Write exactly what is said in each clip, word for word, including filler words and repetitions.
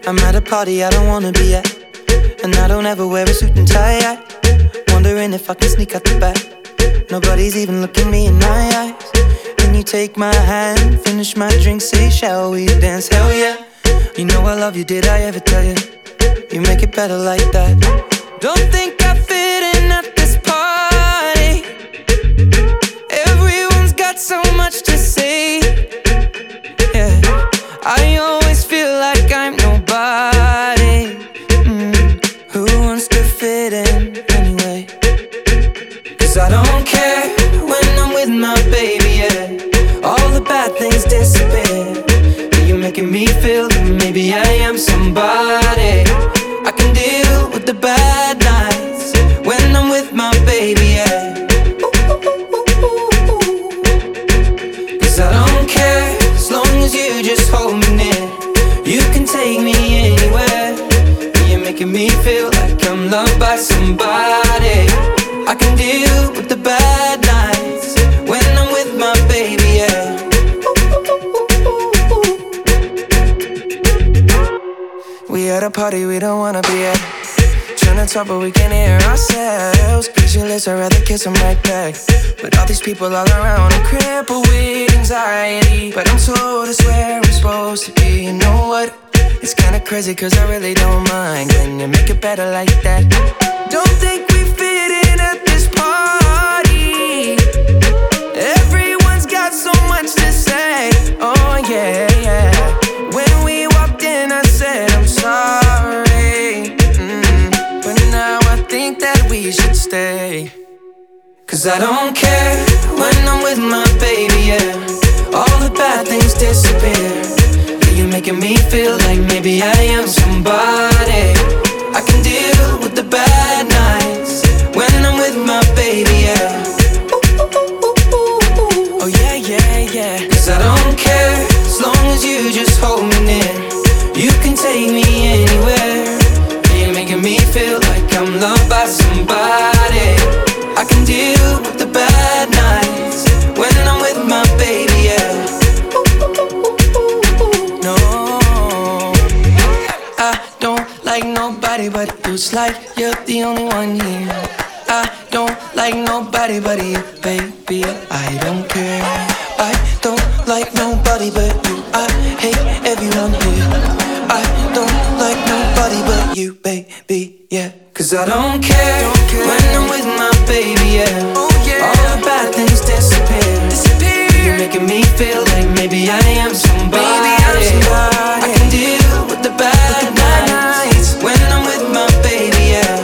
I'm at a party I don't wanna be at, and I don't ever wear a suit and tie yet. Wondering if I can sneak out the back. Nobody's even looking me in my eyes. When you take my hand, finish my drink, say shall we dance? Hell yeah. You know I love you, did I ever tell you? You make it better like that. Don't think I fit in at this party. Everyone's got so much to say. Yeah, I always feel like I'm nobody. mm. Who wants to fit in anyway? Cause I don't care when I'm with my baby, yeah. All the bad things disappear. You're making me feel that maybe I am somebody. I can deal with the bad nights when I'm with my baby, yeah. Cause I don't care as long as you just hold me near. You can take me anywhere. You're making me feel like I'm loved by somebody. I can deal with the bad nights when I'm with my baby, yeah. We at a party we don't wanna be at. Trying to talk but we can't hear ourselves. Pictureless, I'd rather kiss them right back. But all these people all around, I'm crippled with anxiety. But I'm told it's where I'm supposed to be. You know what? It's kinda crazy cause I really don't mind. Can you make it better like that? Don't think we fit in at this party. Everyone's got so much to say. Oh yeah, yeah. When we walked in I said I'm sorry. mm. But now I think that we should stay. Cause I don't care when I'm with my baby, yeah. All the bad things disappear. You're making me feel like maybe I am somebody. I can deal with the bad nights when I'm with my baby, yeah. Oh yeah, yeah, yeah. Cause I don't care as long as you just hold me near. You can take me anywhere. You're making me feel like I'm loved by somebody. I can deal with the bad nights when I'm with my baby, yeah. No, I don't like nobody but you. It's like you're the only one here. I don't like nobody but you, baby. I don't care. I don't like nobody but you. I hate everyone here. I don't like nobody but you, baby, yeah. Cause I don't care, don't care. When I'm with my baby, yeah. Oh, yeah. All the bad things disappear. disappear. You're making me feel like maybe I am somebody. Maybe I'm somebody. I can deal with the bad, with the bad nights when I'm with my baby, yeah.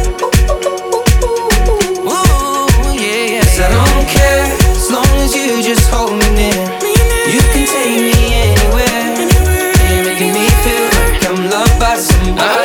Ooh, yeah, yeah. Cause I don't care as long as you just hold me near. You can take me anywhere. You're making me feel like I'm loved by somebody.